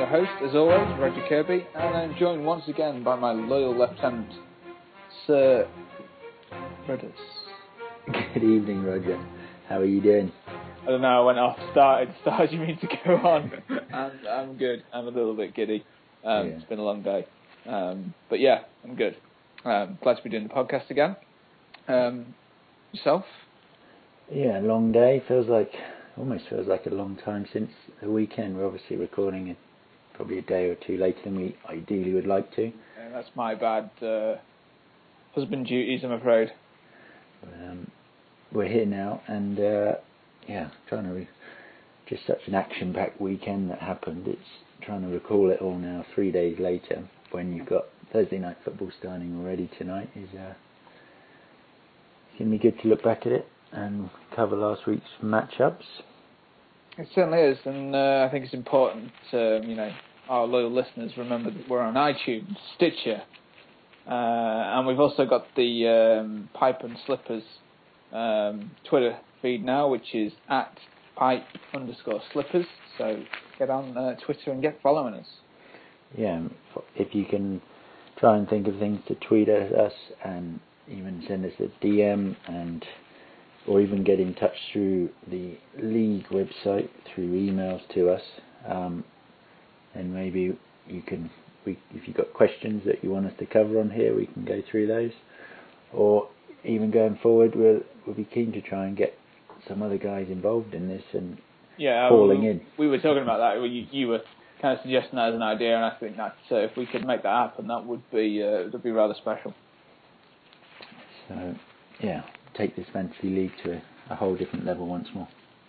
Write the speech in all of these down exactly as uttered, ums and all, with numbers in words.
your host, as always, Roger Kirby, and I'm joined once again by my loyal lieutenant, Sir Rudders. Good evening, Roger. How are you doing? I don't know, I went off, started, started, you mean to go on? I'm, I'm good, I'm a little bit giddy. Um, yeah. It's been a long day. Um, but yeah, I'm good. Um, glad to be doing the podcast again. Um, yourself? Yeah, long day. Feels like, almost feels like a long time since the weekend. We're obviously recording it probably a day or two later than we ideally would like to. Yeah, that's my bad uh, husband duties, I'm afraid. Um, we're here now, and uh, yeah, trying to re- just such an action-packed weekend that happened. It's trying to recall it all now, three days later, when you've got Thursday night football starting already tonight. Is uh, it's going to be good to look back at it and cover last week's matchups. It certainly is, and uh, I think it's important to, you know, our loyal listeners remember that we're on iTunes, Stitcher, uh, and we've also got the um, Pipe and Slippers um, Twitter feed now, which is at pipe underscore slippers. So get on uh, Twitter and get following us. Yeah, if you can try and think of things to tweet at us and even send us a D M and or even get in touch through the league website through emails to us, um, and maybe you can, we, if you've got questions that you want us to cover on here, we can go through those. Or even going forward, we'll, we'll be keen to try and get some other guys involved in this and yeah, calling we, in. We were talking about that. You, you were kind of suggesting that as an idea, and I think that uh, if we could make that happen, that would be uh, would be rather special. So, yeah, take this fantasy league to a, a whole different level once more.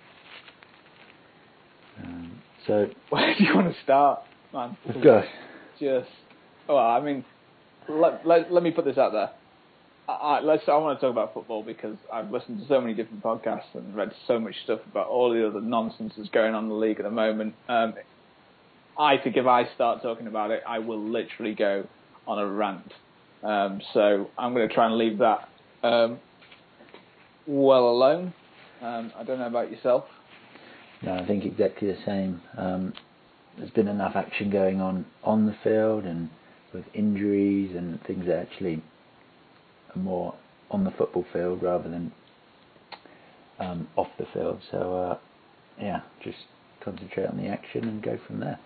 Um, so, where do you want to start, man? Go. Just, well, I mean, let, let, let me put this out there. I, I, let's, I want to talk about football because I've listened to so many different podcasts and read so much stuff about all the other nonsense that's going on in the league at the moment. Um, I think if I start talking about it, I will literally go on a rant. Um, so I'm going to try and leave that um, well alone. Um, I don't know about yourself. No, I think exactly the same. Um, there's been enough action going on on the field and with injuries and things that actually are more on the football field rather than um, off the field. So, uh, yeah, just concentrate on the action and go from there.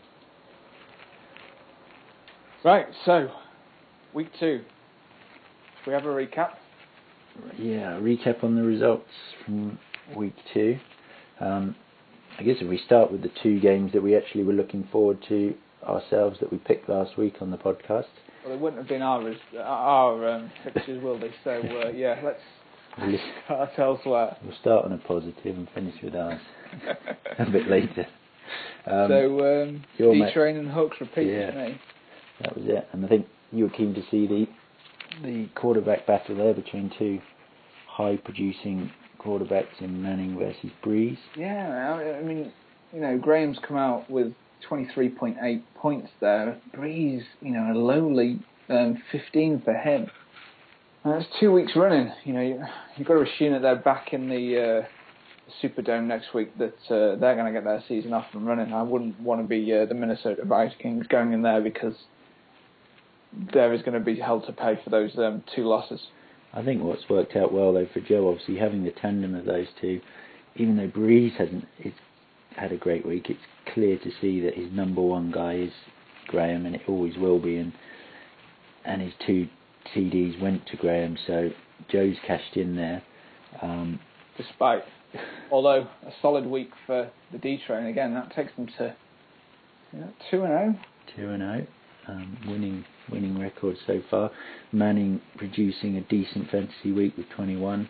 Right, so, week two. Should we have a recap? Yeah, a recap on the results from week two. Um, I guess if we start with the two games that we actually were looking forward to ourselves that we picked last week on the podcast. Well, they wouldn't have been ours, our um, fixtures, will they? So, uh, yeah, let's start elsewhere. We'll start on a positive and finish with ours a bit later. Um, so, um, D-Train and Hooks repeat yeah, for me. That was it. And I think you were keen to see the the quarterback battle there between two high-producing quarterbacks in Manning versus Breeze. Yeah, I mean, you know, Graham's come out with twenty-three point eight points there. Breeze, you know, a lowly um, fifteen for him. And that's two weeks running. You know, you, you've got to assume that they're back in the uh, Superdome next week, that uh, they're going to get their season off and running. I wouldn't want to be uh, the Minnesota Vikings going in there because there is going to be hell to pay for those um, two losses. I think what's worked out well though for Joe, obviously having the tandem of those two, even though Breeze hasn't it's had a great week, it's clear to see that his number one guy is Graham, and it always will be, and and his two T Ds went to Graham, so Joe's cashed in there. Um, Despite, although a solid week for the D-Train, again, that takes them to you know, two and oh. two and oh. Um, winning winning record so far. Manning producing a decent fantasy week with twenty-one.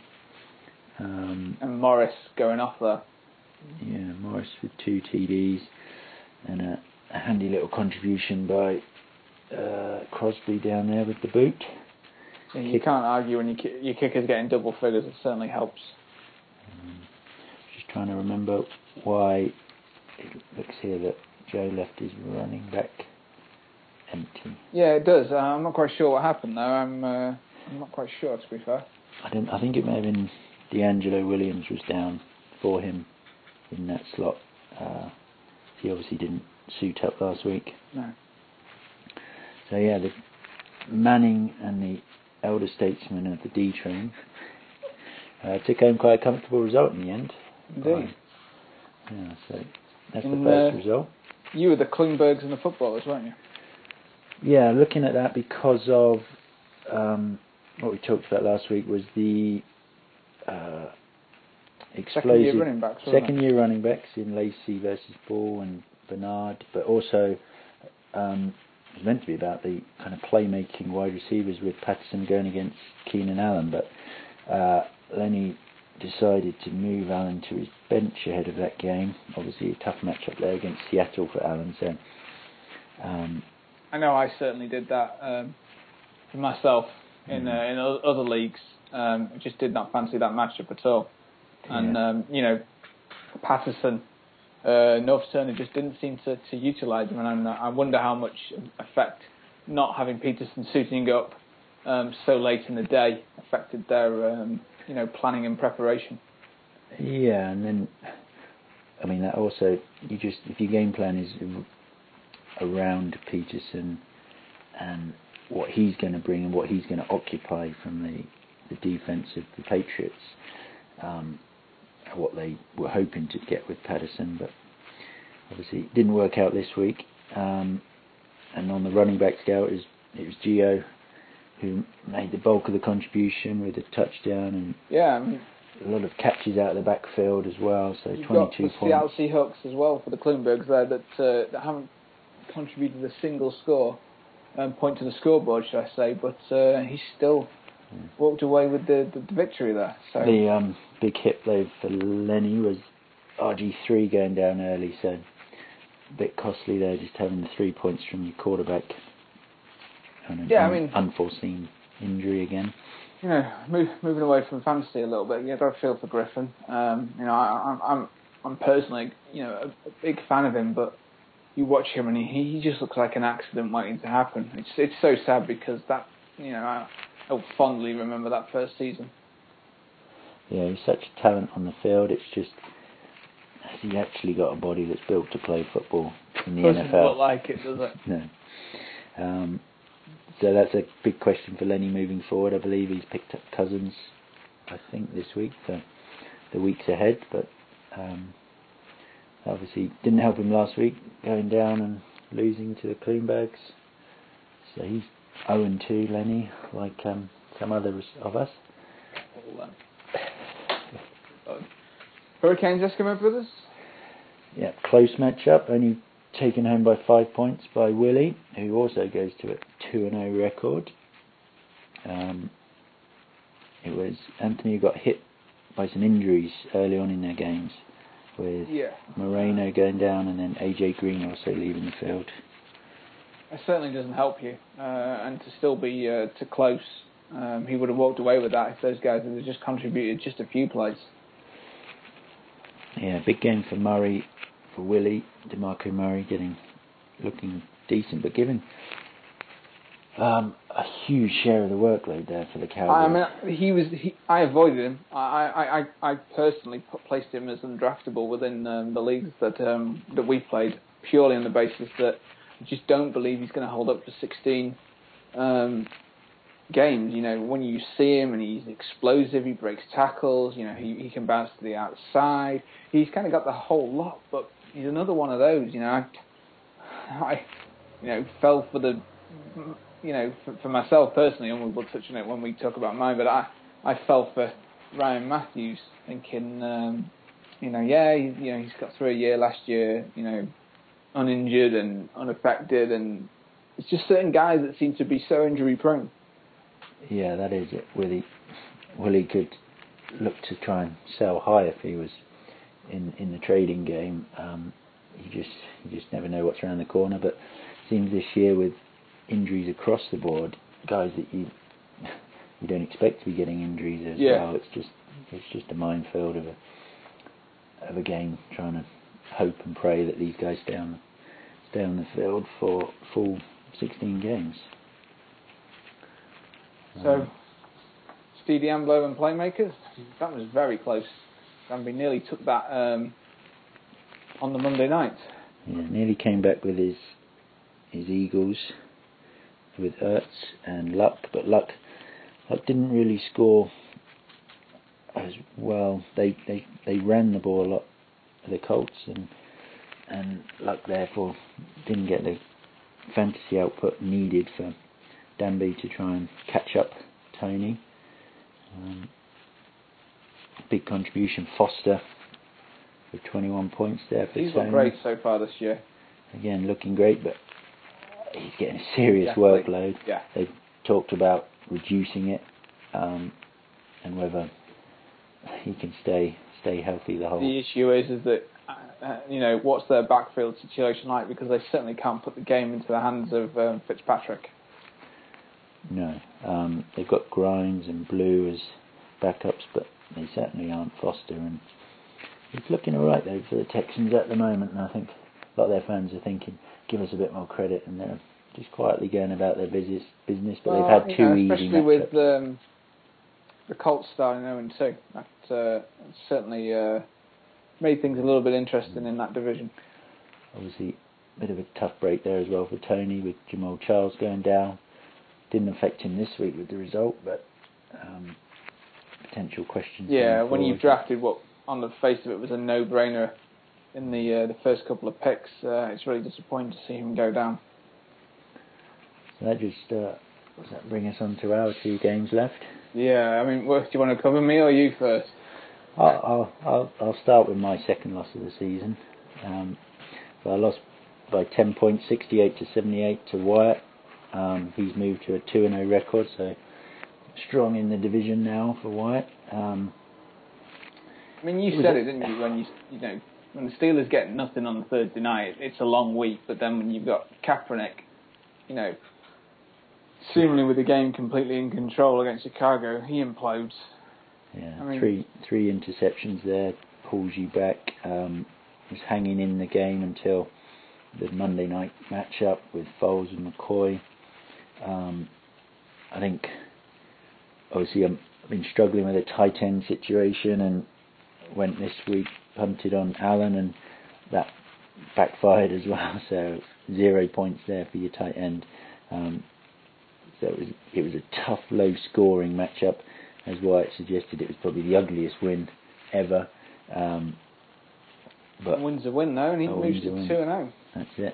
Um, and Morris going off there. Yeah, Morris with two T Ds and a, a handy little contribution by uh, Crosby down there with the boot. Yeah, you Kick. can't argue when you ki- your kicker's getting double figures. It certainly helps. Um, just trying to remember why it looks here that Joe left his running back empty. Yeah, it does. Uh, I'm not quite sure what happened though. I'm uh, I'm not quite sure, to be fair. I didn't. I think it may have been D'Angelo Williams was down for him in that slot. Uh, he obviously didn't suit up last week. No. So yeah, the Manning and the elder statesman of the D train uh, took home quite a comfortable result in the end. Indeed. Um, yeah, so that's in, the first uh, result. You were the Klingbergs and the footballers, weren't you? Yeah, looking at that because of um, what we talked about last week was the uh, explosive second year running backs. Second year running backs in Lacey versus Ball and Bernard, but also um, it was meant to be about the kind of playmaking wide receivers with Patterson going against Keenan Allen, but uh, Lenny decided to move Allen to his bench ahead of that game. Obviously a tough matchup there against Seattle for Allen. So um, I know I certainly did that um, for myself in mm. uh, in other leagues. Um, I just did not fancy that matchup at all. Yeah. And um, you know, Patterson, uh, North Turner just didn't seem to, to utilise him, and I wonder how much effect not having Peterson suiting up um, so late in the day affected their um, you know planning and preparation. Yeah, and then I mean that also you just if your game plan is around Peterson and what he's going to bring and what he's going to occupy from the the defence of the Patriots. Um, what they were hoping to get with Patterson, but obviously it didn't work out this week. Um, and on the running back scale, it was, it was Gio who made the bulk of the contribution with a touchdown and yeah, I mean, a lot of catches out of the backfield as well. So you've twenty-two got the points. Seattle Seahawks as well for the Klingbergs there that uh, that haven't contributed a single score, um, point to the scoreboard, should I say? But uh, he's still mm. walked away with the, the, the victory there. So the um, big hit though for Lenny was R G three going down early, so a bit costly there, just having the three points from your quarterback. And an yeah, un- I mean, unforeseen injury again. You know, move, moving away from fantasy a little bit, yeah, I feel for Griffin. Um, you know, I, I'm I'm personally, you know, a, a big fan of him, but you watch him and he, he just looks like an accident waiting to happen. It's it's so sad because that, you know, I, I fondly remember that first season. Yeah, he's such a talent on the field. It's just has he actually got a body that's built to play football in the Doesn't N F L? Doesn't look like it, does it? No. Um, so that's a big question for Lenny moving forward. I believe he's picked up Cousins, I think, this week for the weeks ahead, but um, obviously didn't help him last week, going down and losing to the Klingbergs. So he's oh and two, Lenny, like um, some others of us. Hurricanes Eskimo Brothers? Yeah, close matchup, only taken home by five points by Willie, who also goes to a two and oh record. Um, it was Anthony who got hit by some injuries early on in their games, with yeah. Moreno going down and then A J Green also leaving the field. It certainly doesn't help you, uh, and to still be uh, too close. Um, he would have walked away with that if those guys had just contributed just a few plays. Yeah, big game for Murray, for Willie, DeMarco Murray getting looking decent, but giving um, a huge share of the workload there for the Cowboys. I mean, he was. He, I avoided him. I, I, I, I personally put, placed him as undraftable within um, the leagues that um, that we played, purely on the basis that I just don't believe he's going to hold up for sixteen um, games. You know, when you see him and he's explosive, he breaks tackles. You know, he, he can bounce to the outside. He's kind of got the whole lot, but he's another one of those. You know, I, I you know, fell for the. You know, for, for myself personally, and we'll touch on it when we talk about mine, but I, I fell for Ryan Matthews, thinking, um, you know, yeah, he, you know, he's got through a year last year, you know, uninjured and unaffected, and it's just certain guys that seem to be so injury prone. Yeah, that is it. Willie, Willie could look to try and sell high if he was in in the trading game. Um, you just you just never know what's around the corner. But it seems this year with injuries across the board, guys that you you don't expect to be getting injuries as yeah. well. It's just it's just a minefield of a of a game, trying to hope and pray that these guys stay on stay on the field for full sixteen games. So, Um, Steve Amblo and Playmakers, that was very close. And we nearly took that um, on the Monday night. Yeah, nearly came back with his his Eagles with Ertz and Luck, but Luck Luck didn't really score as well. They they, they ran the ball a lot, the Colts, and and Luck therefore didn't get the fantasy output needed for Danby to try and catch up Tony. Um, big contribution, Foster with twenty-one points there for He's Tony. looked great so far this year. Again, looking great, but he's getting a serious Definitely. workload. Yeah. They've talked about reducing it, um, and whether he can stay stay healthy the whole. The issue is, is that uh, you know, what's their backfield situation like? Because they certainly can't put the game into the hands of um, Fitzpatrick. No, um, they've got Grimes and Blue as backups, but they certainly aren't Foster. And it's looking alright though for the Texans at the moment. And I think a lot of their fans are thinking, give us a bit more credit, and they're just quietly going about their business. Business, but well, they've had two know, easy especially matchups. with um, the Colts starting oh and two. That uh, certainly uh, made things a little bit interesting in that division. Obviously, a bit of a tough break there as well for Tony with Jamal Charles going down. Didn't affect him this week with the result, but um, potential questions. Yeah, when you've drafted what on the face of it was a no-brainer in the uh, the first couple of picks, uh, it's really disappointing to see him go down. So that just uh, does that bring us on to our two games left? Yeah, I mean, what, do you want to cover me or you first? I'll I'll I'll, I'll start with my second loss of the season. Um, so I lost by ten points, sixty-eight to seventy-eight to Wyatt. Um, he's moved to a two and oh record, so strong in the division now for Wyatt. Um, I mean, you it said a, it, didn't you? When you you know when the Steelers get nothing on the Thursday night, it's a long week. But then when you've got Kaepernick, you know, seemingly with the game completely in control against Chicago, he implodes. Yeah, I mean, three three interceptions there, pulls you back. Um, was hanging in the game until the Monday night matchup with Foles and McCoy. Um, I think obviously I'm, I've been struggling with a tight end situation, and went this week punted on Allen, and that backfired as well. So zero points there for your tight end. Um, so it was it was a tough, low scoring matchup. As Wyatt suggested, it was probably the ugliest win ever. Um, but a win's a win though, and he moves to two and oh. That's it.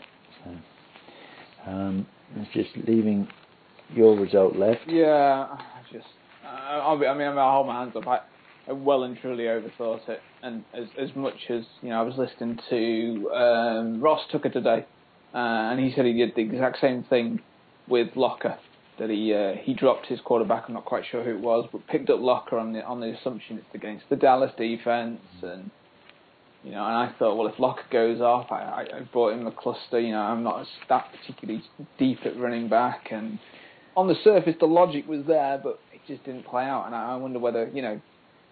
So, um, it's just leaving your result left. Yeah, I just, uh, I'll be, I mean, I'll hold my hands up. I, I well and truly overthought it, and as as much as you know, I was listening to um, Ross Tucker today, uh, and he said he did the exact same thing with Locker. That he uh, he dropped his quarterback. I'm not quite sure who it was, but picked up Locker on the on the assumption it's against the Dallas defense, and you know, and I thought, well, if Locker goes off, I, I, I brought him a cluster. You know, I'm not that particularly deep at running back, and on the surface the logic was there, but it just didn't play out. And I, I wonder whether, you know,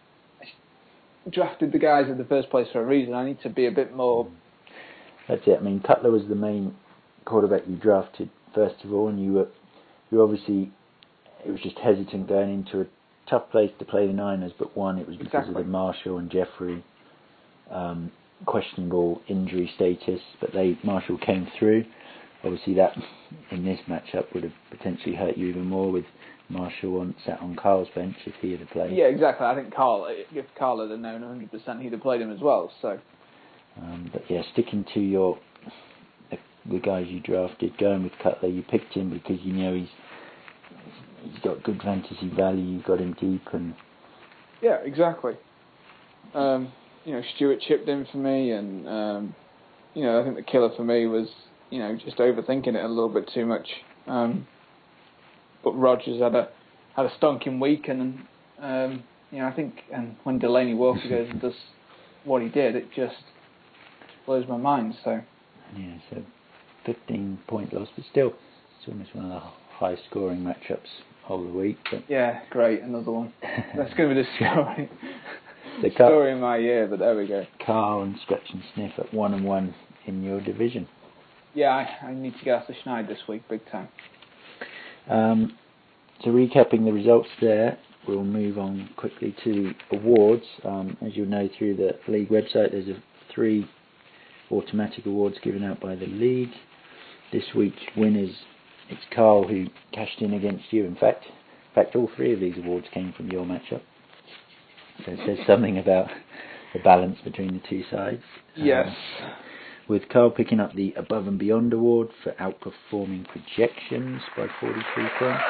I drafted the guys in the first place for a reason. I need to be a bit more. That's it. I mean, Cutler was the main quarterback you drafted first of all, and you were you obviously it was just hesitant going into a tough place to play the Niners, but one, it was because Exactly. of the Marshall and Jeffrey um, questionable injury status, but they Marshall came through. Obviously, that in this matchup would have potentially hurt you even more with Marshall on, sat on Carl's bench if he had played. Yeah, exactly. I think Carl, if Carl had known one hundred percent, he'd have played him as well. So, um, but yeah, sticking to your the, the guys you drafted, going with Cutler, you picked him because you know he's he's got good fantasy value. You got him deep, and yeah, exactly. Um, you know, Stewart chipped in for me, and um, you know, I think the killer for me was, you know, just overthinking it a little bit too much. Um, but Rodgers had a had a stonking week, and um, you know, I think, and when Delaney Walker goes and does what he did, it just blows my mind. So yeah, so fifteen point loss, but still, it's almost one of the highest scoring matchups of the week. But yeah, great, another one. That's going to be the story. the story of my year, but there we go. Carl and Scratch and Sniff at one and one in your division. Yeah, I, I need to get off the schneid this week, big time. Um, so recapping the results there, we'll move on quickly to awards. Um, as you'll know through the league website, there's a three automatic awards given out by the league. This week's winners, it's Carl who cashed in against you. In fact, in fact, all three of these awards came from your matchup. So it says something about the balance between the two sides. Yes. Um, with Carl picking up the Above and Beyond award for outperforming projections by forty-three points.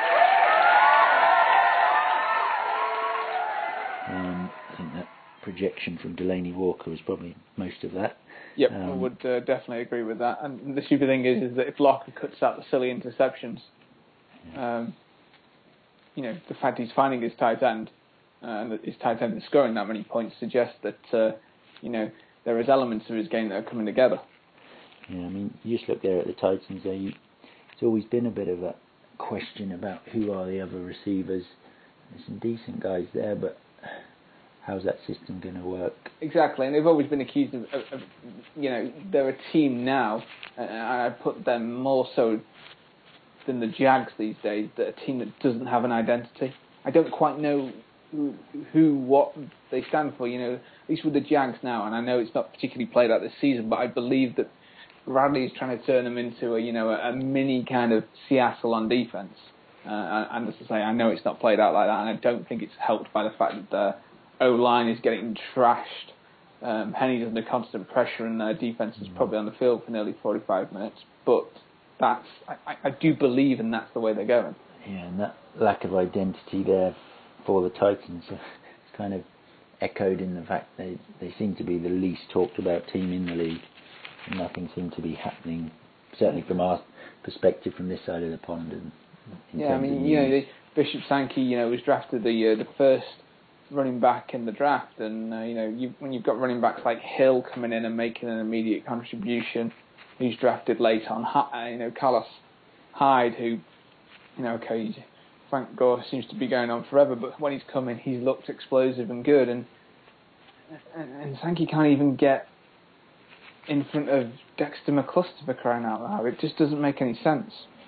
Um, I think that projection from Delaney Walker was probably most of that. Yep, um, I would uh, definitely agree with that. And the stupid thing is, is that if Locker cuts out the silly interceptions, yeah. um, you know, the fact he's finding his tight end uh, and that his tight end is scoring that many points suggests that uh, you know, there is elements of his game that are coming together. Yeah, I mean, you just look there at the Titans. There, you, it's always been a bit of a question about who are the other receivers. There's some decent guys there, but how's that system going to work? Exactly, and they've always been accused of, of, of you know, they're a team now, and I put them more so than the Jags these days, that a team that doesn't have an identity. I don't quite know who, who what they stand for, you know, at least with the Jags now, and I know it's not particularly played out this season, but I believe that Bradley is trying to turn them into a, you know, a, a mini kind of Seattle on defense. Uh, and as I say, I know it's not played out like that, and I don't think it's helped by the fact that their O-line is getting trashed. Um, Henny's under constant pressure, and their defense is probably on the field for nearly forty-five minutes. But that's, I, I do believe, and that's the way they're going. Yeah, and that lack of identity there for the Titans is kind of echoed in the fact they they seem to be the least talked about team in the league. Nothing seemed to be happening, certainly from our perspective, from this side of the pond. And in yeah, I mean, you know, the Bishop Sankey, you know, was drafted the uh, the first running back in the draft, and uh, you know, you, when you've got running backs like Hill coming in and making an immediate contribution, who's drafted late on, uh, you know, Carlos Hyde, who, you know, okay, Frank Gore seems to be going on forever, but when he's come in, he's looked explosive and good, and and, and Sankey can't even get in front of Dexter McCluster for crying out loud. It just doesn't make any sense.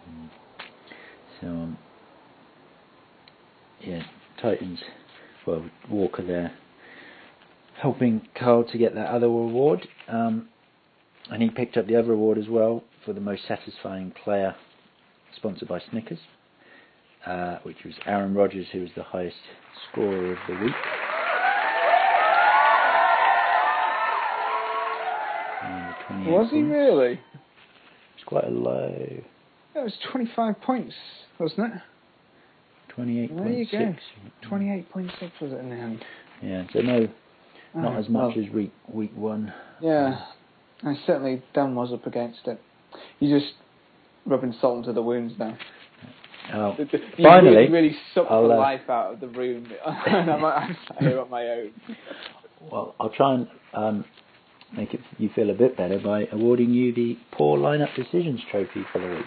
So, um, yeah, Titans, well, Walker there, helping Carl to get that other award. Um, and he picked up the other award as well for the most satisfying player, sponsored by Snickers, uh, which was Aaron Rodgers, who was the highest scorer of the week. Was he points. really? It's quite a low. That was twenty-five points, wasn't it? twenty-eight point six. There you go. twenty-eight point six was it in the end? Yeah, so no, not oh, as much well, as week week one. Yeah, and certainly Dan was up against it. You just rubbing salt into the wounds now. Oh, you finally, really, really sucked I'll, the uh, life out of the room. And I'm, I'm here on my own. Well, I'll try and um, make it you feel a bit better by awarding you the Poor Lineup Decisions Trophy for the week.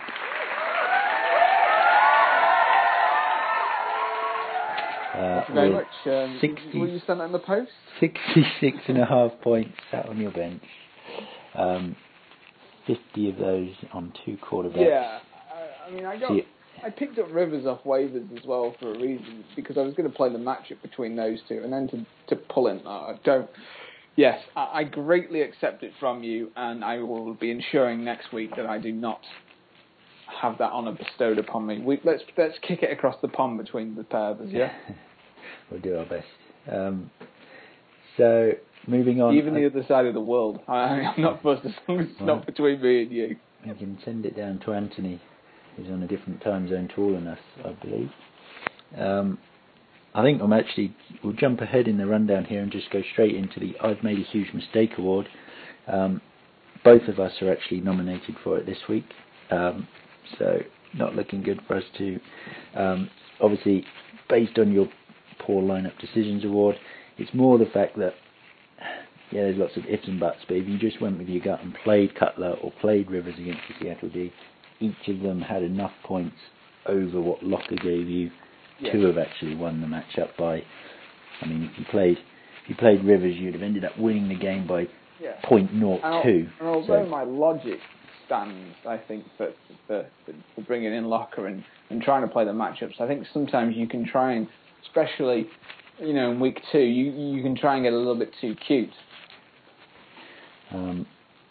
Uh, Thank you very much. Um, sixty, will you send that in the post? sixty-six and a half points sat on your bench. Um, fifty of those on two quarterbacks. Yeah, I, I mean, I got, See, I picked up Rivers off waivers as well for a reason, because I was going to play the matchup between those two, and then to, to pull in, uh, don't. Yes, I, I greatly accept it from you, and I will be ensuring next week that I do not have that honour bestowed upon me. We, let's let's kick it across the pond between the pair of us, yeah? We'll do our best. Um, so, moving on. Even the I, other side of the world. I, I'm not fussed as long as it's well, not between me and you. You can send it down to Anthony, who's on a different time zone to all of us, I believe. Um, I think I'm actually, we'll jump ahead in the rundown here and just go straight into the I've Made a Huge Mistake award. Um, both of us are actually nominated for it this week. Um, so, not looking good for us to, um, obviously, based on your Poor Lineup Decisions award, it's more the fact that, yeah, there's lots of ifs and buts, but if you just went with your gut and played Cutler or played Rivers against the Seattle D, each of them had enough points over what Locker gave you yes. to have actually won the matchup by, I mean, if you played if you played Rivers, you'd have ended up winning the game by yeah. point zero two. And, and although so, my logic stands, I think, for, for, for bringing in Locker and, and trying to play the matchups, I think sometimes you can try and, especially, you know, in week two, you, you can try and get a little bit too cute. Um,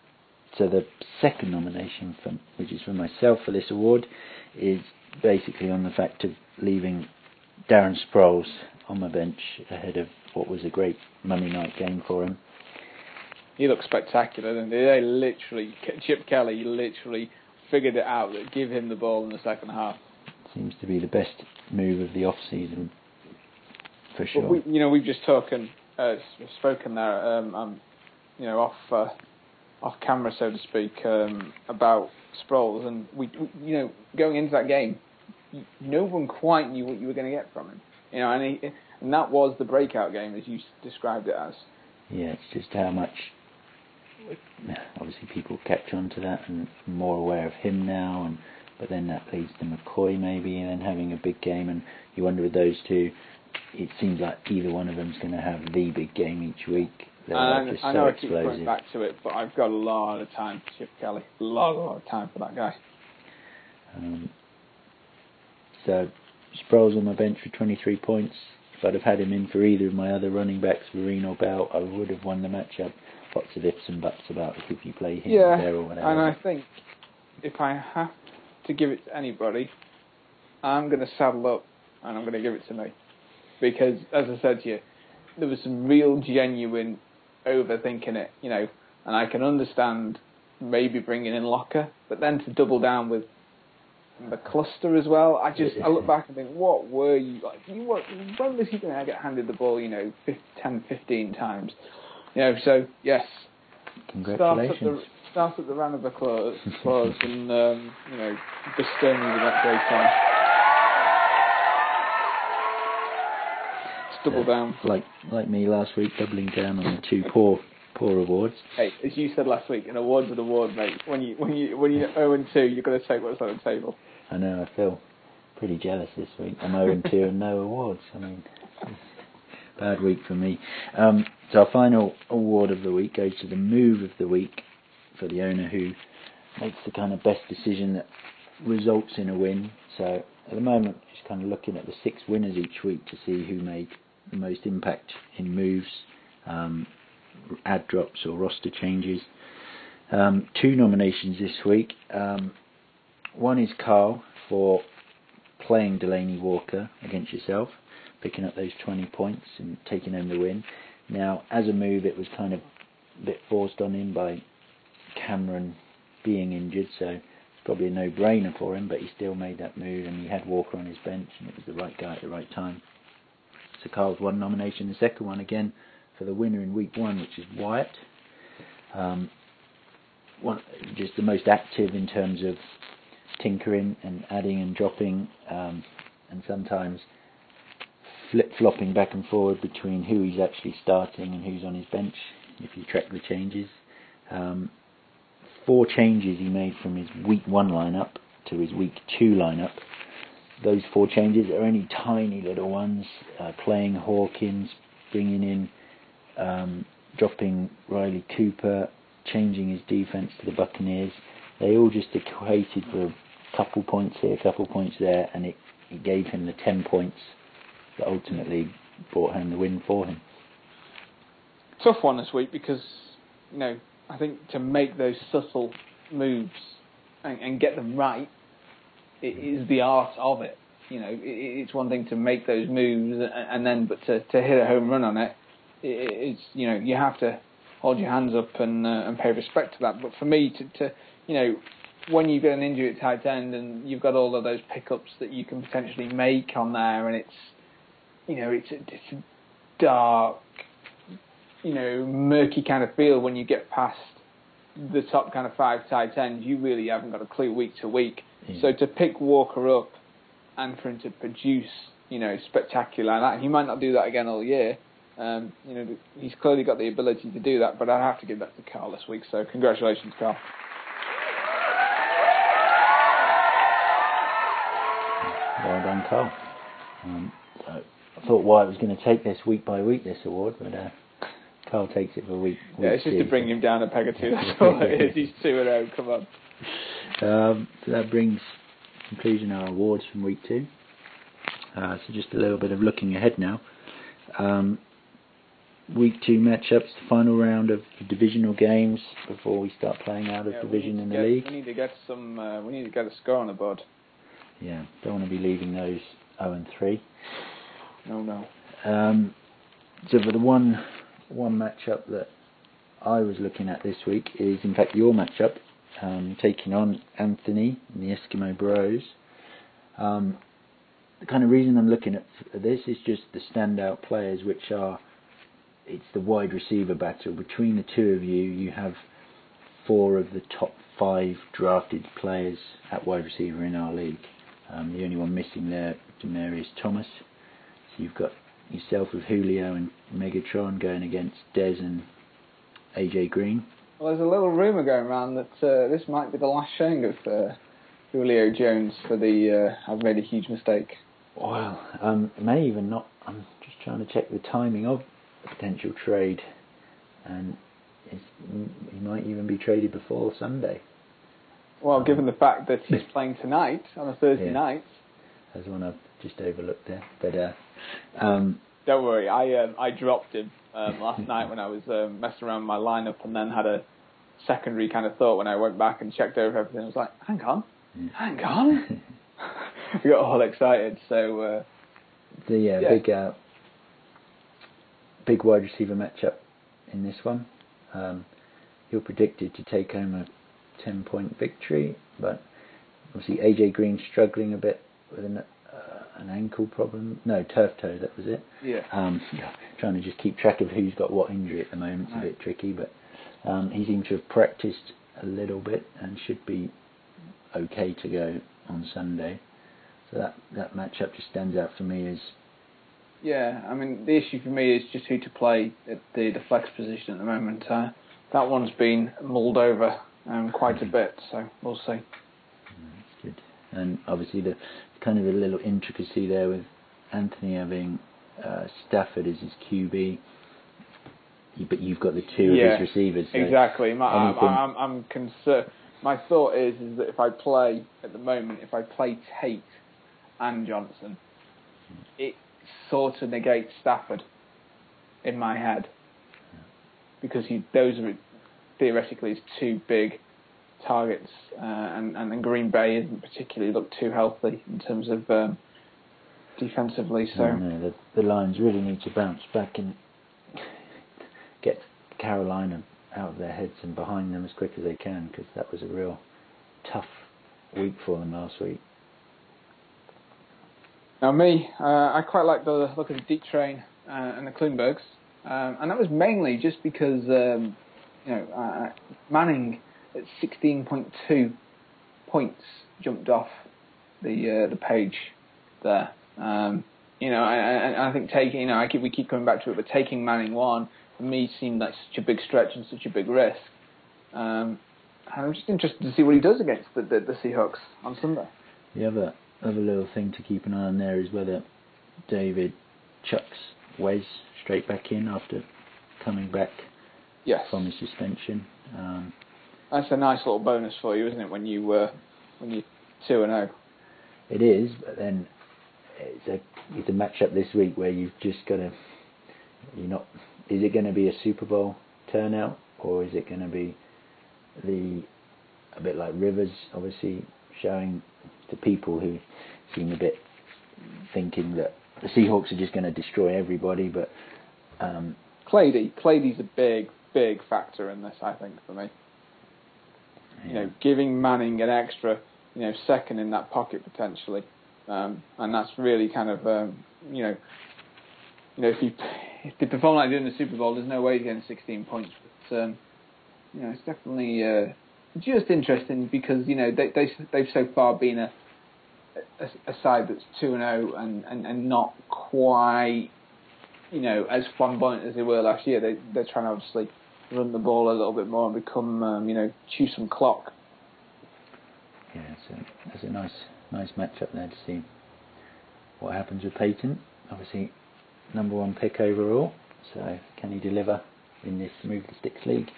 so the second nomination, for, which is for myself for this award, is basically on the fact of leaving Darren Sproles on my bench ahead of what was a great Monday night game for him. He looked spectacular, didn't he? They literally, Chip Kelly literally figured it out that give him the ball in the second half. Seems to be the best move of the off season, for sure. Well, we, you know, we've just spoken, uh, spoken there, um, um, you know, off uh, off camera, so to speak, um, about Sproles, and we, we, you know, going into that game, no one quite knew what you were going to get from him. You know, and, he, and that was the breakout game, as you described it as. Yeah, it's just how much. Obviously, people catch on to that and are more aware of him now, and but then that leads to McCoy maybe, and then having a big game, and you wonder with those two, it seems like either one of them's going to have the big game each week. They're and just I so know explosive. I keep going back to it, but I've got a lot of time for Chip Kelly. A lot, a lot of time for that guy. Um, so, Sproles on my bench for twenty-three points. If I'd have had him in for either of my other running backs, Vereen or Bell, I would have won the matchup. Lots of ifs and buts about if you play him yeah, there or whatever. And I think if I have to give it to anybody, I'm going to saddle up and I'm going to give it to me. Because, as I said to you, there was some real genuine overthinking it, you know, and I can understand maybe bringing in Locker, but then to double down with McCluster as well, I just, I look back and think, what were you, like, you were, when was he going to get handed the ball, you know, ten, fifteen times? You know, so, yes. Congratulations. Start at the, start at the round of applause, applause and, um, you know, bestow me with that great time. Let's double uh, down. Like like me last week, doubling down on the two poor poor awards. Hey, as you said last week, an award's an award, mate. When you when you when you're oh and two, you've got to take what's on the table. I know. I feel pretty jealous this week. I'm oh and two and no awards. I mean, bad week for me. Um, so our final award of the week goes to the move of the week for the owner who makes the kind of best decision that results in a win. So at the moment, just kind of looking at the six winners each week to see who made the most impact in moves, um, ad drops or roster changes. Um, two nominations this week. Um, one is Carl for playing Delaney Walker against yourself, picking up those twenty points and taking home the win. Now, as a move, it was kind of a bit forced on him by Cameron being injured, so it's probably a no-brainer for him, but he still made that move, and he had Walker on his bench, and it was the right guy at the right time. So Carl's one nomination. The second one, again, for the winner in week one, which is Wyatt. Um, one, just the most active in terms of tinkering and adding and dropping, um, and sometimes flip-flopping back and forward between who he's actually starting and who's on his bench, if you track the changes. Um, four changes he made from his week one lineup to his week two lineup. Those four changes are only tiny little ones, uh, playing Hawkins, bringing in, um, dropping Riley Cooper, changing his defence to the Buccaneers. They all just equated for a couple points here, a couple points there, and it, it gave him the ten points that ultimately brought home the win for him. Tough one this week because, you know, I think to make those subtle moves and, and get them right, it is the art of it. You know, it, it's one thing to make those moves and, and then, but to, to hit a home run on it, it, it's, you know, you have to hold your hands up and uh, and pay respect to that. But for me, to, to you know, when you get an injury at tight end and you've got all of those pickups that you can potentially make on there, and it's, you know, it's a, it's a dark, you know, murky kind of feel when you get past the top kind of five tight ends. You really haven't got a clue week to week. Yeah. So to pick Walker up and for him to produce, you know, spectacular like that, and he might not do that again all year. Um, you know, he's clearly got the ability to do that, but I have to give that to Carl this week. So congratulations, Carl. Well done, Carl. Um, so I thought Wyatt was going to take this week by week, this award, but uh, Carl takes it for week. Yeah, week it's just two, to bring so. him down a peg or two. That's all it is. He's two and oh. Come on. Um, so that brings conclusion our awards from week two. Uh, so just a little bit of looking ahead now. Um, week two matchups, the final round of the divisional games before we start playing out of yeah, division in the get, league. We need to get some. Uh, we need to get a score on the board. Yeah, don't want to be leaving those zero and three. No, no. Um, so for the one one matchup that I was looking at this week is in fact your matchup, um, taking on Anthony and the Eskimo Bros. Um, the kind of reason I'm looking at this is just the standout players, which are, it's the wide receiver battle. Between the two of you, you have four of the top five drafted players at wide receiver in our league. Um, the only one missing there, Demarius Thomas. So you've got yourself with Julio and Megatron going against Dez and A J Green. Well, there's a little rumour going around that uh, this might be the last showing of uh, Julio Jones for the uh, I've made a huge mistake. Well, um, it may even not. I'm just trying to check the timing of the potential trade, and it's, he might even be traded before Sunday. Well, um, given the fact that he's playing tonight on a Thursday yeah, night. That's one I've just overlooked there. But uh, um, don't worry, I um, I dropped him um, last night when I was um, messing around with my lineup, and then had a secondary kind of thought when I went back and checked over everything. I was like, hang on, yeah. hang on. We got all excited. So uh, the uh, yeah. big uh, big wide receiver matchup in this one. Um, you're predicted to take home a ten point victory, but obviously A J Green struggling a bit with an, uh, an ankle problem. No, turf toe, that was it. Yeah. Um, trying to just keep track of who's got what injury at the moment is a bit tricky, but um, he seems to have practiced a little bit and should be okay to go on Sunday. So that, that matchup just stands out for me as... Yeah, I mean, the issue for me is just who to play at the, the flex position at the moment. Uh, that one's been mulled over um, quite a bit, so we'll see. That's good. And obviously the kind of the little intricacy there with Anthony having uh, Stafford as his Q B, but you've got the two yeah, of his receivers. So exactly. My, I'm, I'm, I'm concerned. My thought is, is that if I play, at the moment, if I play Tate and Johnson, it sort of negates Stafford in my head. Because he, those are theoretically his two big targets, uh, and, and Green Bay isn't particularly looked too healthy in terms of um, defensively. So no, no, the, the Lions really need to bounce back and get Carolina out of their heads and behind them as quick as they can, because that was a real tough week for them last week. Now me, uh, I quite like the look of the Deep Train uh, and the Klingbergs, um, and that was mainly just because um, you know uh, Manning at sixteen point two points jumped off the uh, the page there. Um, you know, I, I, I think taking, you know, I keep, we keep coming back to it, but taking Manning one for me seemed like such a big stretch and such a big risk. Um, and I'm just interested to see what he does against the, the, the Seahawks on Sunday. The other other little thing to keep an eye on there is whether David chucks Wes straight back in after coming back yes. from his suspension. Um, That's a nice little bonus for you, isn't it? When you uh, when you two and zero. It is, but then it's a it's a matchup this week where you've just got to you're not. Is it going to be a Super Bowl turnout, or is it going to be the a bit like Rivers, obviously showing to people who seem a bit thinking that the Seahawks are just going to destroy everybody, but um, Clady, Clady's a big, big factor in this, I think, for me. Yeah. You know, giving Manning an extra, you know, second in that pocket potentially, um, and that's really kind of, um, you know, you know, if you if they perform like they do in the Super Bowl, there's no way he's getting sixteen points. But um, you know, it's definitely uh, just interesting because you know they they they've so far been a a, a side that's two and zero and and not quite, you know, as flamboyant as they were last year. They they're trying to obviously run the ball a little bit more and become, um, you know, chew some clock. Yeah, so that's a nice nice matchup there to see what happens with Peyton. Obviously, number one pick overall. So can he deliver in this Move the Sticks League?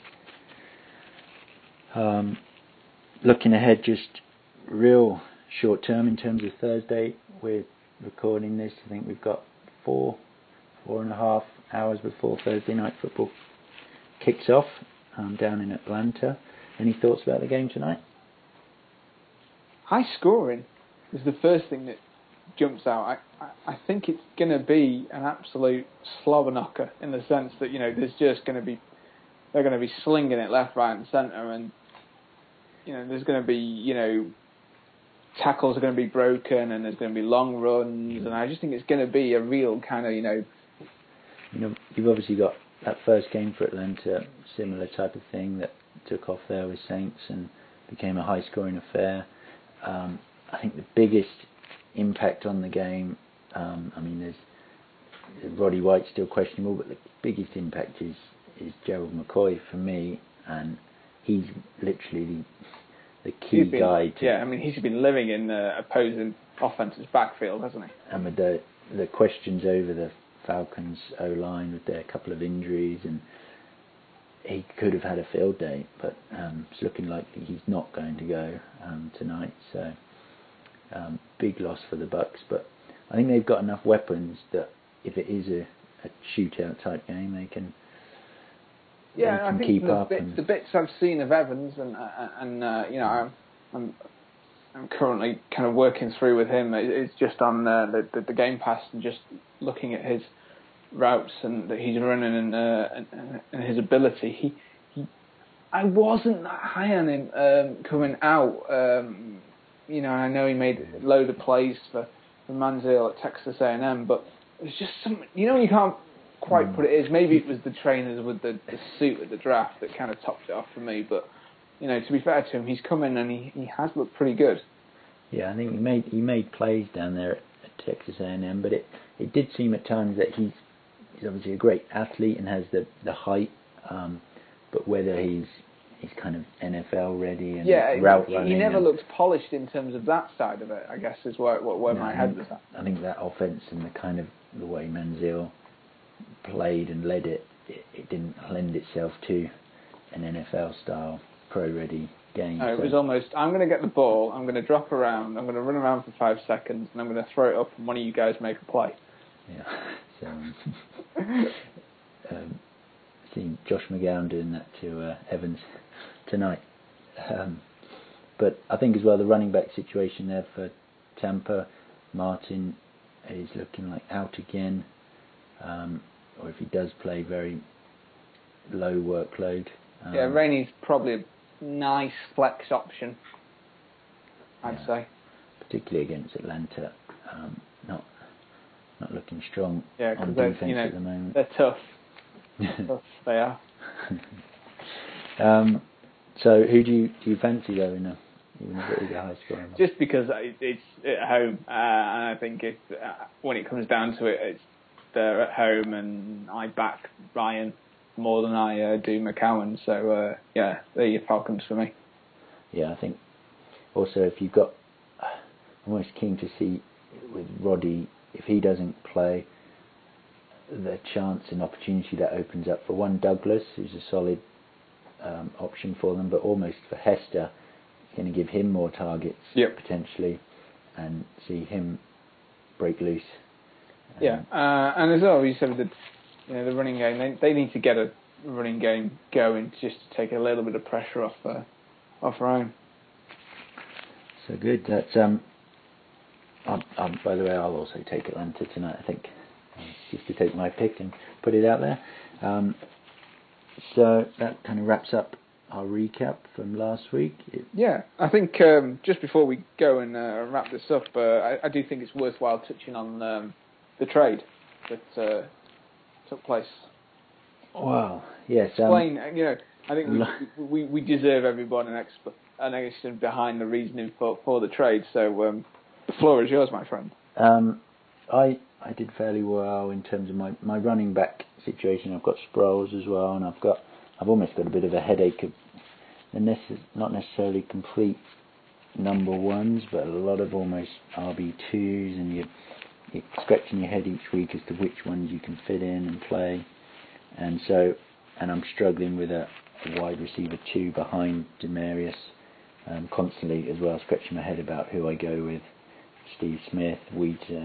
Um, looking ahead, just real short term in terms of Thursday. We're recording this. I think we've got four, four and a half hours before Thursday night football kicks off um, down in Atlanta. Any thoughts about the game tonight? High scoring is the first thing that jumps out. I, I, I think it's going to be an absolute slobber knocker in the sense that, you know, there's just going to be, they're going to be slinging it left, right and centre, and, you know, there's going to be, you know, tackles are going to be broken and there's going to be long runs, and I just think it's going to be a real kind of, you know... You know, you've obviously got that first game for Atlanta, similar type of thing that took off there with Saints and became a high-scoring affair. Um, I think the biggest impact on the game, um, I mean, there's Roddy White's still questionable, but the biggest impact is, is Gerald McCoy for me, and he's literally the, the key been, guy. To, yeah, I mean, he's been living in the opposing offense's backfield, hasn't he? And with the, the questions over the Falcons O-line with their couple of injuries, and he could have had a field day, but um, it's looking likely he's not going to go um, tonight. So um, big loss for the Bucks, but I think they've got enough weapons that if it is a, a shootout type game, they can. Yeah, they can I think keep the, up bits, and the bits I've seen of Evans, and uh, and uh, you know, I'm, I'm I'm currently kind of working through with him. It's just on uh, the, the the Game Pass and just looking at his routes and that he's running and, uh, and, and his ability. He, he, I wasn't that high on him um, coming out. Um, you know, I know he made a load of plays for, for Manziel at Texas A and M, but it was just some. You know, you can't quite mm. put it is. Maybe it was the trainers with the, the suit at the draft that kind of topped it off for me. But you know, to be fair to him, he's come in and he, he has looked pretty good. Yeah, I think he made he made plays down there at, at Texas A and M, but it, it did seem at times that he's he's obviously a great athlete and has the the height, um, but whether he's he's kind of N F L ready and yeah, route he, running. he never and, looked polished in terms of that side of it, I guess, is where where no, my I head think, was at. I think that offense and the kind of the way Manziel played and led it, it, it didn't lend itself to an N F L style pro ready game. No, it so. was almost, I'm going to get the ball, I'm going to drop around, I'm going to run around for five seconds, and I'm going to throw it up, and one of you guys make a play. Yeah, so um, um, seen Josh McGowan doing that to uh, Evans tonight. Um, but I think as well the running back situation there for Tampa, Martin is looking like out again, um, or if he does play, very low workload. Um, yeah, Rainey's probably a nice flex option, I'd yeah, say. particularly against Atlanta. Um, not not looking strong yeah, on they're, defense you know, at the moment. They're tough. tough they are. um, so who do you do you fancy though in a even if it is a high scoring? Just because it's at home, uh, and I think it, uh, when it comes down to it, it's they're at home, and I back Ryan more than I uh, do McCowan. So uh, yeah, they're your Falcons for me. Yeah, I think also if you've got, I'm almost keen to see with Roddy, if he doesn't play, the chance and opportunity that opens up for one Douglas, who's a solid um, option for them, but almost for Hester, it's going to give him more targets yep. potentially, and see him break loose. Um, yeah, uh, and as well, you said the you know the running game, they they need to get a running game going just to take a little bit of pressure off uh, off Ryan. So good. That's um. Um, um, by the way, I'll also take Atlanta tonight, I think, uh, just to take my pick and put it out there. Um, so that kind of wraps up our recap from last week. It yeah, I think um, just before we go and uh, wrap this up, uh, I, I do think it's worthwhile touching on um, the trade that uh, took place. Wow. Yes. Explain. Um, you know, I think we we, we deserve everyone an exp- an explanation behind the reasoning for, for the trade. So. Um, The floor is yours, my friend. Um, I I did fairly well in terms of my, my running back situation. I've got Sproles as well, and I've got I've almost got a bit of a headache of, and this is not necessarily complete number ones, but a lot of almost R B twos, and you're, you're scratching your head each week as to which ones you can fit in and play. And so, and I'm struggling with a, a wide receiver two behind Demarius, um, constantly as well, scratching my head about who I go with. Steve Smith, Wheaton,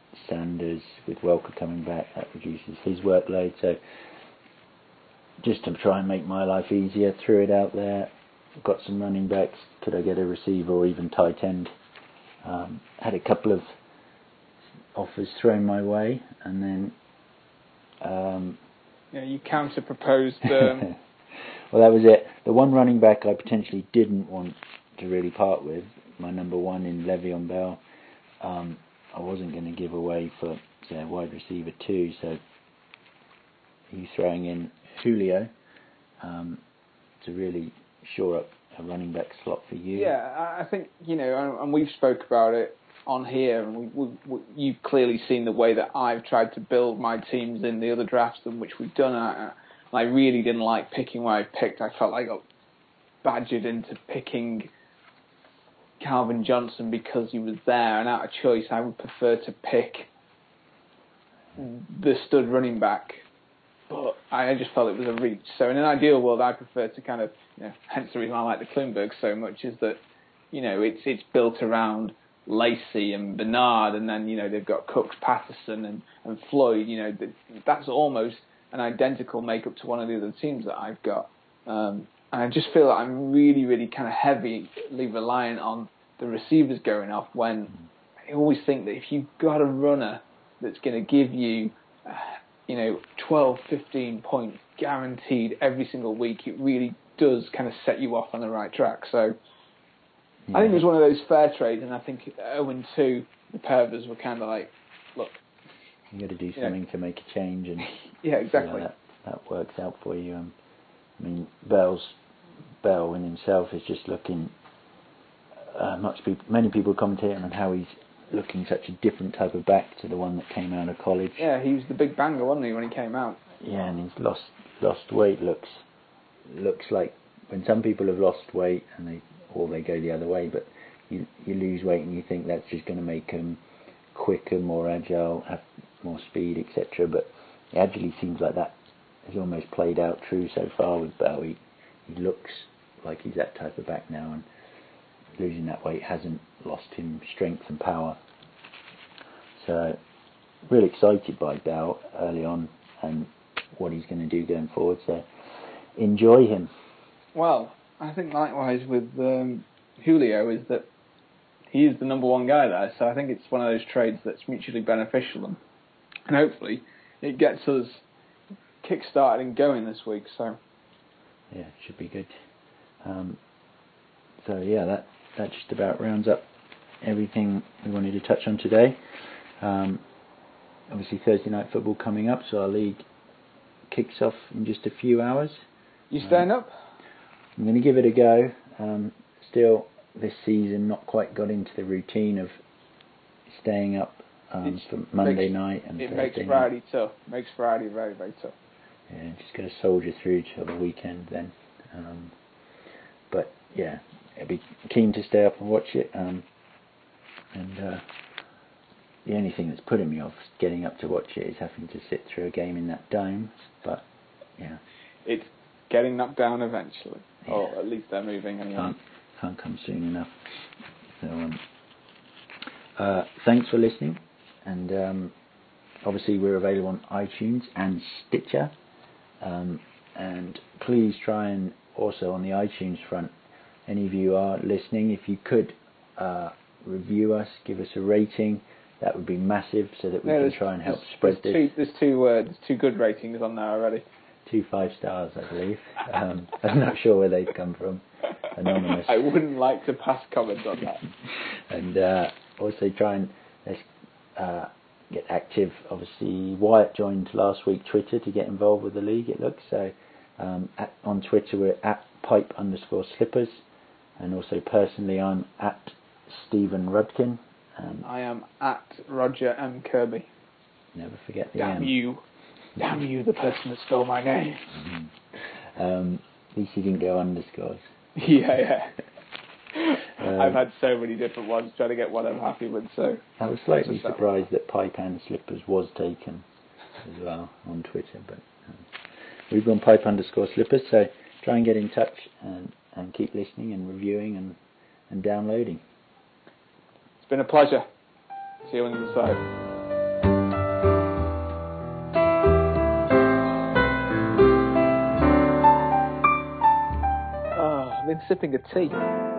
Sanders, with Welker coming back, that reduces his workload. So just to try and make my life easier, threw it out there. Got some running backs. Could I get a receiver or even tight end? Um, had a couple of offers thrown my way, and then um, yeah, you counter proposed. Um... well, that was it. The one running back I potentially didn't want to really part with, my number one in Le'Veon Bell, um, I wasn't going to give away for, say, wide receiver two. So he's throwing in Julio um, to really shore up a running back slot for you. Yeah, I think, you know, and we've spoke about it on here, and we, we, we, you've clearly seen the way that I've tried to build my teams in the other drafts in which we've done. And I really didn't like picking where I picked. I felt like I got badgered into picking Calvin Johnson because he was there, and out of choice I would prefer to pick the stud running back. But I just felt it was a reach. So in an ideal world, I prefer to kind of, you know, hence the reason I like the Klingberg so much, is that, you know, it's it's built around Lacey and Bernard, and then, you know, they've got Cooks, Patterson and, and Floyd. You know, that's almost an identical makeup to one of the other teams that I've got. Um, and I just feel like I'm really, really kind of heavily reliant on the receivers going off, when I always think that if you've got a runner that's going to give you... Uh, you know, twelve, fifteen points guaranteed every single week, it really does kind of set you off on the right track. So yeah. I think it was one of those fair trades, and I think oh and two, the pair of us were kind of like, look, you got to do something know. to make a change, and yeah, exactly. that, that works out for you. Um, I mean, Bell's Bell in himself is just looking. Uh, much people, many people commentating on how he's looking such a different type of back to the one that came out of college. Yeah, he was the big banger, wasn't he, when he came out? Yeah, and he's lost lost weight. Looks looks like when some people have lost weight and they or they go the other way, but you you lose weight and you think that's just going to make them quicker, more agile, have more speed, et cetera. But it actually seems like that has almost played out true so far with Bell. He, he looks like he's that type of back now, and losing that weight hasn't lost him strength and power. So, really excited by Bell early on and what he's going to do going forward. So, enjoy him. Well, I think likewise with um, Julio is that he is the number one guy there. So I think it's one of those trades that's mutually beneficial, and, and hopefully it gets us kick-started and going this week. So yeah, it should be good. Um, so yeah, that that just about rounds up everything we wanted to touch on today. Um, obviously Thursday night football coming up, so our league kicks off in just a few hours. You staying um, up? I'm going to give it a go. Um, still, this season, not quite got into the routine of staying up um, for Monday makes, night and it Thursday makes Friday night. tough. Makes Friday very, very tough. Yeah, just got to soldier through till the weekend then. Um, but yeah, I'd be keen to stay up and watch it. Um, and uh, the only thing that's putting me off getting up to watch it is having to sit through a game in that dome. But yeah, it's getting knocked down eventually, yeah. or at least they're moving anyway. Can't can't come soon enough. So um, uh, thanks for listening, and um, obviously we're available on iTunes and Stitcher. Um, and please try and also on the iTunes front, any of you are listening, if you could uh, review us, give us a rating, that would be massive, so that we yeah, can try and help there's spread this. Two, there's two uh, there's two good ratings on there already. Two five stars, I believe. um, I'm not sure where they've come from. Anonymous. I wouldn't like to pass comment on that. And uh, also try and let's uh, get active. Obviously, Wyatt joined last week Twitter to get involved with the league, it looks. So um, at, on Twitter we're at pipe underscore slippers, and also personally I'm at Stephen Rudkin. Um, I am at Roger M. Kirby. Never forget the Damn M. you. Damn you, the person that stole my name. Mm-hmm. Um, at least you didn't go underscores. yeah, yeah. Um, I've had so many different ones trying to get one I'm happy with, so... I was slightly surprised that Pipe and Slippers was taken as well on Twitter, but um, we've gone Pipe underscore Slippers, so try and get in touch and, and keep listening and reviewing and, and downloading. It's been a pleasure. See you on the other side. been sipping a tea.